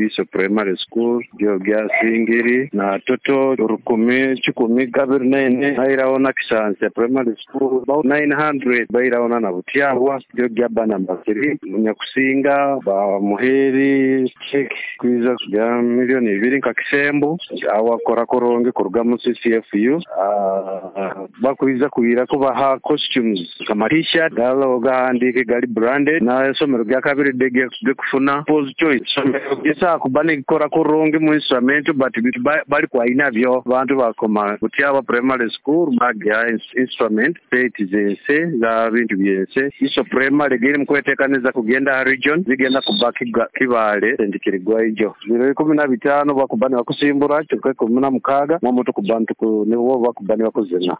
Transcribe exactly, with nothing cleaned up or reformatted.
Iso primary school gyo gya singiri na toto rukumi chikumi gabir nene airaona kisanse primary school about nine hundred bairaona na butiabwa gyo gya bana mbakiri munyakusinga ba muheri check kwiza ya milioni ibiri nkakisembo awakora koronge kuruga mu C C F U uh, bakwiza kuira kuba ha costumes kama t-shirt galo gandike gali branded na somero gya kabiri dege kufuna pose choice somero gisa kubani kora koronge mu instrument but bali kwa inavyo bantu bakoma kutiaba primary school bagya instrument peti zense za bintu byense iso primary gere mkwetekaniza kugenda region zigenda kubaki kibale ndikirigwa ijo zero kumi na bitano bakubani bakusimbura cyo kumi na mukaga mu mutu kubantu ko nibo bakubani bakuzena